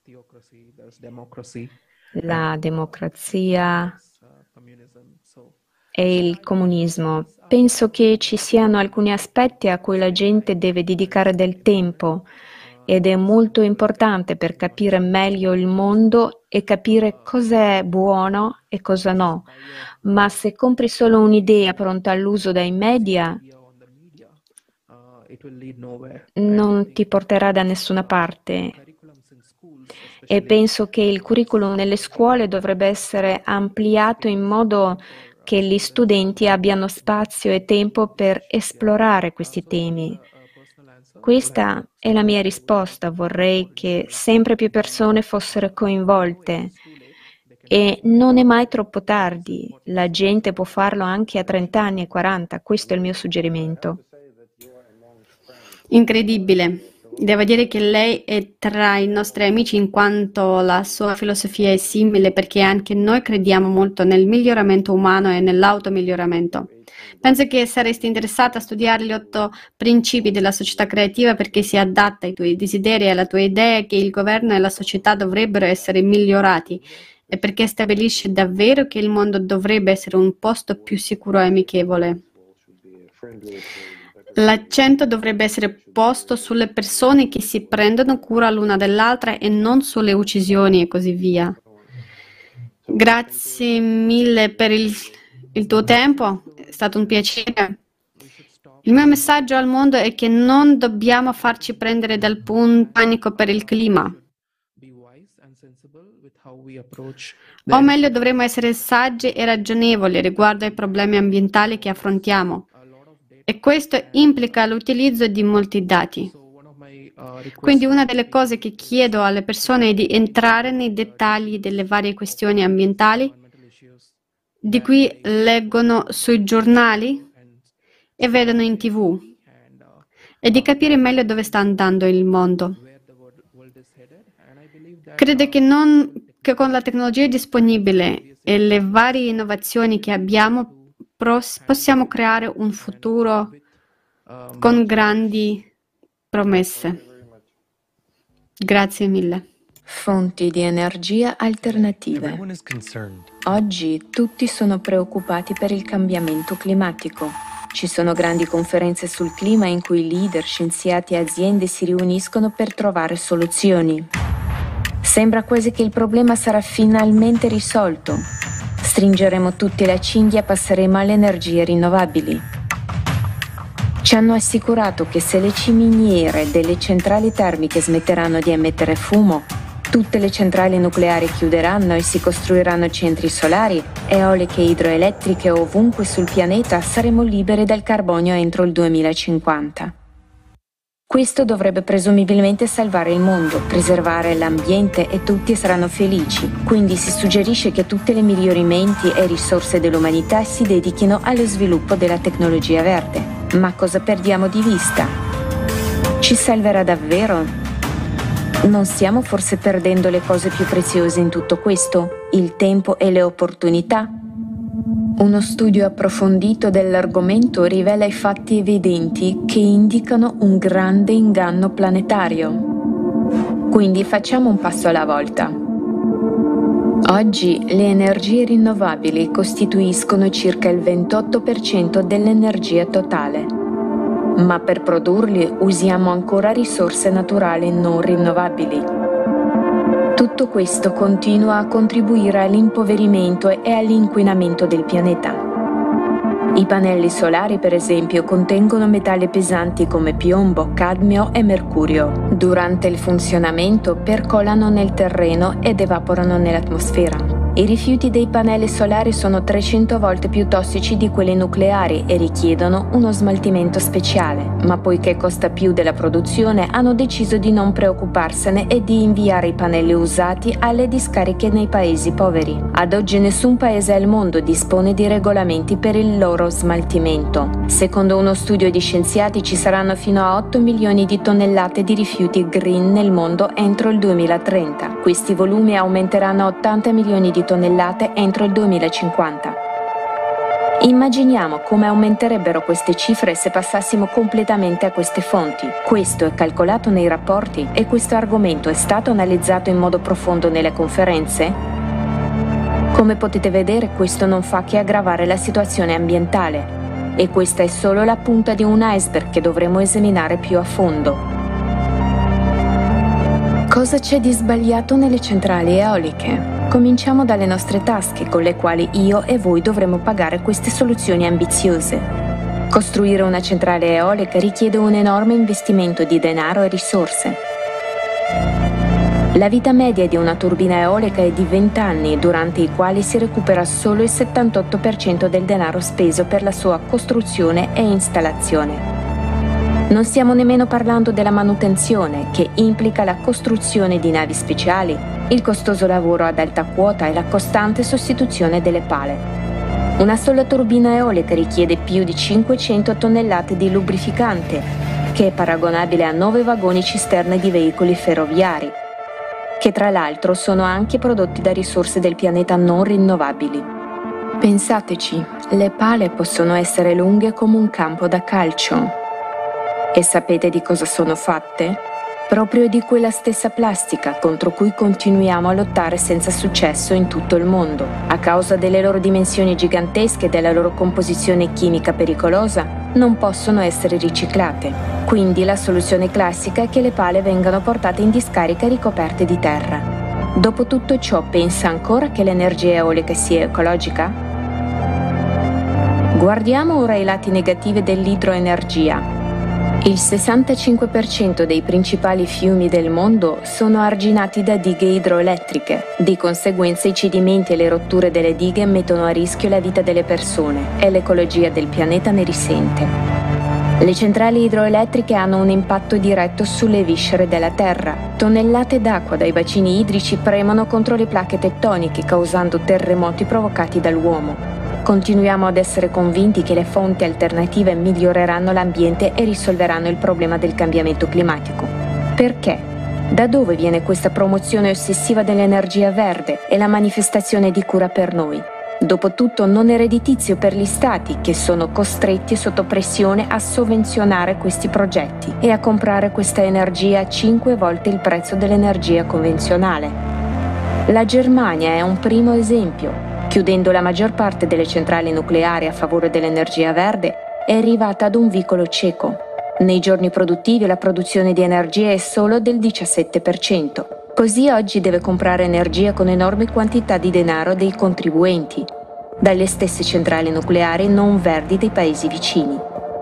la democrazia e il comunismo. Penso che ci siano alcuni aspetti a cui la gente deve dedicare del tempo ed è molto importante per capire meglio il mondo e capire cosa è buono e cosa no. Ma se compri solo un'idea pronta all'uso dai media, non ti porterà da nessuna parte. E penso che il curriculum nelle scuole dovrebbe essere ampliato in modo che gli studenti abbiano spazio e tempo per esplorare questi temi. Questa è la mia risposta. Vorrei che sempre più persone fossero coinvolte. E non è mai troppo tardi. La gente può farlo anche a 30 anni e 40. Questo è il mio suggerimento. Incredibile. Devo dire che lei è tra i nostri amici in quanto la sua filosofia è simile, perché anche noi crediamo molto nel miglioramento umano e nell'automiglioramento. Penso che saresti interessata a studiare gli 8 principi della società creativa perché si adatta ai tuoi desideri e alla tua idea che il governo e la società dovrebbero essere migliorati e perché stabilisce davvero che il mondo dovrebbe essere un posto più sicuro e amichevole. L'accento dovrebbe essere posto sulle persone che si prendono cura l'una dell'altra e non sulle uccisioni e così via. Grazie mille per il tuo tempo, è stato un piacere. Il mio messaggio al mondo è che non dobbiamo farci prendere dal panico per il clima. O meglio, dovremmo essere saggi e ragionevoli riguardo ai problemi ambientali che affrontiamo. E questo implica l'utilizzo di molti dati. Quindi una delle cose che chiedo alle persone è di entrare nei dettagli delle varie questioni ambientali di cui leggono sui giornali e vedono in TV e di capire meglio dove sta andando il mondo. Credo che con la tecnologia disponibile e le varie innovazioni che abbiamo possiamo creare un futuro con grandi promesse. Grazie mille. Fonti di energia alternative. Oggi tutti sono preoccupati per il cambiamento climatico. Ci sono grandi conferenze sul clima in cui leader, scienziati e aziende si riuniscono per trovare soluzioni. Sembra quasi che il problema sarà finalmente risolto. Stringeremo tutti la cinghia e passeremo alle energie rinnovabili. Ci hanno assicurato che se le ciminiere delle centrali termiche smetteranno di emettere fumo, tutte le centrali nucleari chiuderanno e si costruiranno centri solari, eoliche e idroelettriche ovunque sul pianeta, saremo liberi dal carbonio entro il 2050. Questo dovrebbe presumibilmente salvare il mondo, preservare l'ambiente e tutti saranno felici. Quindi si suggerisce che tutti i miglioramenti e risorse dell'umanità si dedichino allo sviluppo della tecnologia verde. Ma cosa perdiamo di vista? Ci salverà davvero? Non stiamo forse perdendo le cose più preziose in tutto questo? Il tempo e le opportunità? Uno studio approfondito dell'argomento rivela i fatti evidenti che indicano un grande inganno planetario. Quindi facciamo un passo alla volta. Oggi le energie rinnovabili costituiscono circa il 28% dell'energia totale, ma per produrli usiamo ancora risorse naturali non rinnovabili. Tutto questo continua a contribuire all'impoverimento e all'inquinamento del pianeta. I pannelli solari, per esempio, contengono metalli pesanti come piombo, cadmio e mercurio. Durante il funzionamento percolano nel terreno ed evaporano nell'atmosfera. I rifiuti dei pannelli solari sono 300 volte più tossici di quelli nucleari e richiedono uno smaltimento speciale, ma poiché costa più della produzione, hanno deciso di non preoccuparsene e di inviare i pannelli usati alle discariche nei paesi poveri. Ad oggi nessun paese al mondo dispone di regolamenti per il loro smaltimento. Secondo uno studio di scienziati ci saranno fino a 8 milioni di tonnellate di rifiuti green nel mondo entro il 2030. Questi volumi aumenteranno a 80 milioni di tonnellate entro il 2050. Immaginiamo come aumenterebbero queste cifre se passassimo completamente a queste fonti. Questo è calcolato nei rapporti e questo argomento è stato analizzato in modo profondo nelle conferenze? Come potete vedere, questo non fa che aggravare la situazione ambientale e questa è solo la punta di un iceberg che dovremo esaminare più a fondo. Cosa c'è di sbagliato nelle centrali eoliche? Cominciamo dalle nostre tasche, con le quali io e voi dovremo pagare queste soluzioni ambiziose. Costruire una centrale eolica richiede un enorme investimento di denaro e risorse. La vita media di una turbina eolica è di 20 anni, durante i quali si recupera solo il 78% del denaro speso per la sua costruzione e installazione. Non stiamo nemmeno parlando della manutenzione, che implica la costruzione di navi speciali, il costoso lavoro ad alta quota e la costante sostituzione delle pale. Una sola turbina eolica richiede più di 500 tonnellate di lubrificante, che è paragonabile a 9 vagoni cisterne di veicoli ferroviari, che tra l'altro sono anche prodotti da risorse del pianeta non rinnovabili. Pensateci, le pale possono essere lunghe come un campo da calcio. E sapete di cosa sono fatte? Proprio di quella stessa plastica contro cui continuiamo a lottare senza successo in tutto il mondo. A causa delle loro dimensioni gigantesche e della loro composizione chimica pericolosa, non possono essere riciclate. Quindi la soluzione classica è che le pale vengano portate in discariche ricoperte di terra. Dopo tutto ciò, pensa ancora che l'energia eolica sia ecologica? Guardiamo ora i lati negativi dell'idroenergia. Il 65% dei principali fiumi del mondo sono arginati da dighe idroelettriche. Di conseguenza i cedimenti e le rotture delle dighe mettono a rischio la vita delle persone e l'ecologia del pianeta ne risente. Le centrali idroelettriche hanno un impatto diretto sulle viscere della Terra. Tonnellate d'acqua dai bacini idrici premono contro le placche tettoniche, causando terremoti provocati dall'uomo. Continuiamo ad essere convinti che le fonti alternative miglioreranno l'ambiente e risolveranno il problema del cambiamento climatico. Perché? Da dove viene questa promozione ossessiva dell'energia verde e la manifestazione di cura per noi? Dopotutto non è redditizio per gli stati, che sono costretti sotto pressione a sovvenzionare questi progetti e a comprare questa energia a 5 volte il prezzo dell'energia convenzionale. La Germania è un primo esempio. Chiudendo la maggior parte delle centrali nucleari a favore dell'energia verde, è arrivata ad un vicolo cieco. Nei giorni produttivi la produzione di energia è solo del 17%. Così oggi deve comprare energia con enormi quantità di denaro dei contribuenti, dalle stesse centrali nucleari non verdi dei paesi vicini.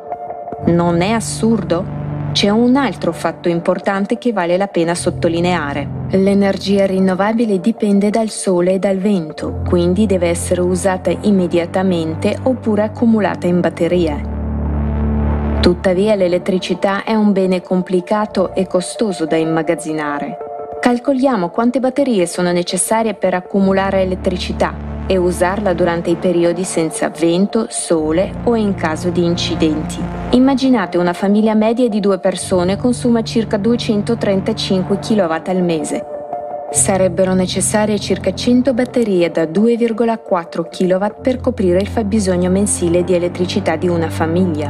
Non è assurdo? C'è un altro fatto importante che vale la pena sottolineare. L'energia rinnovabile dipende dal sole e dal vento, quindi deve essere usata immediatamente oppure accumulata in batterie. Tuttavia l'elettricità è un bene complicato e costoso da immagazzinare. Calcoliamo quante batterie sono necessarie per accumulare elettricità e usarla durante i periodi senza vento, sole o in caso di incidenti. Immaginate una famiglia media di 2 persone consuma circa 235 kW al mese. Sarebbero necessarie circa 100 batterie da 2,4 kW per coprire il fabbisogno mensile di elettricità di una famiglia.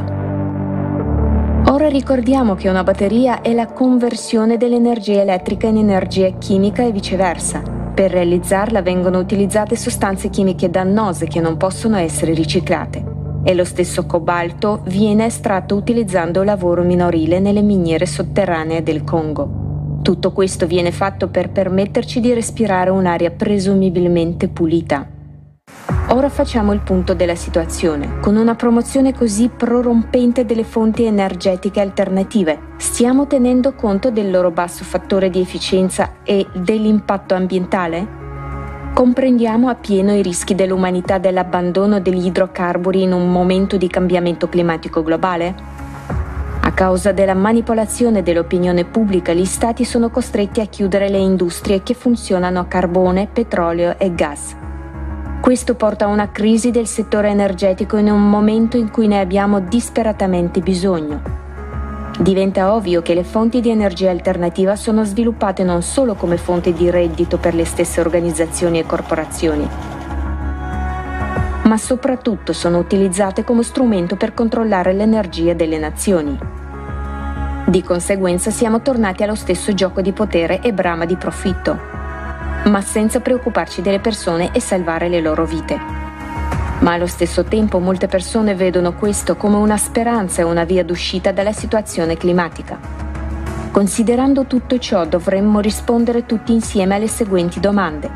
Ora ricordiamo che una batteria è la conversione dell'energia elettrica in energia chimica e viceversa. Per realizzarla vengono utilizzate sostanze chimiche dannose che non possono essere riciclate. E lo stesso cobalto viene estratto utilizzando lavoro minorile nelle miniere sotterranee del Congo. Tutto questo viene fatto per permetterci di respirare un'aria presumibilmente pulita. Ora facciamo il punto della situazione. Con una promozione così prorompente delle fonti energetiche alternative, stiamo tenendo conto del loro basso fattore di efficienza e dell'impatto ambientale? Comprendiamo appieno i rischi dell'umanità dell'abbandono degli idrocarburi in un momento di cambiamento climatico globale? A causa della manipolazione dell'opinione pubblica, gli stati sono costretti a chiudere le industrie che funzionano a carbone, petrolio e gas. Questo porta a una crisi del settore energetico in un momento in cui ne abbiamo disperatamente bisogno. Diventa ovvio che le fonti di energia alternativa sono sviluppate non solo come fonte di reddito per le stesse organizzazioni e corporazioni, ma soprattutto sono utilizzate come strumento per controllare l'energia delle nazioni. Di conseguenza siamo tornati allo stesso gioco di potere e brama di profitto, ma senza preoccuparci delle persone e salvare le loro vite. Ma allo stesso tempo molte persone vedono questo come una speranza e una via d'uscita dalla situazione climatica. Considerando tutto ciò, dovremmo rispondere tutti insieme alle seguenti domande.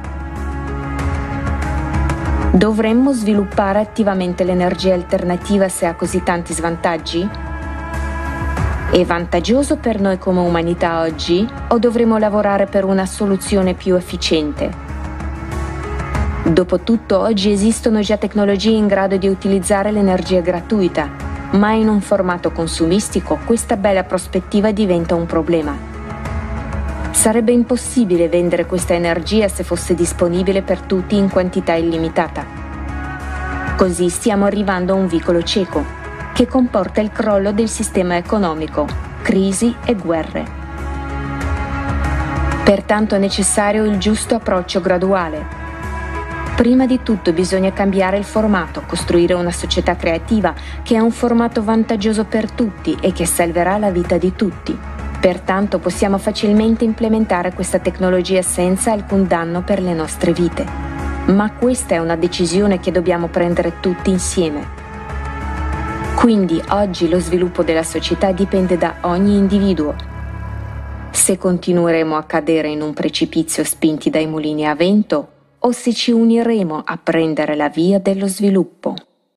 Dovremmo sviluppare attivamente l'energia alternativa se ha così tanti svantaggi? È vantaggioso per noi come umanità oggi o dovremo lavorare per una soluzione più efficiente? Dopotutto, oggi esistono già tecnologie in grado di utilizzare l'energia gratuita, ma in un formato consumistico questa bella prospettiva diventa un problema. Sarebbe impossibile vendere questa energia se fosse disponibile per tutti in quantità illimitata. Così stiamo arrivando a un vicolo cieco, che comporta il crollo del sistema economico, crisi e guerre. Pertanto è necessario il giusto approccio graduale. Prima di tutto bisogna cambiare il formato, costruire una società creativa che ha un formato vantaggioso per tutti e che salverà la vita di tutti. Pertanto possiamo facilmente implementare questa tecnologia senza alcun danno per le nostre vite. Ma questa è una decisione che dobbiamo prendere tutti insieme. Quindi oggi lo sviluppo della società dipende da ogni individuo. Se continueremo a cadere in un precipizio spinti dai mulini a vento o se ci uniremo a prendere la via dello sviluppo.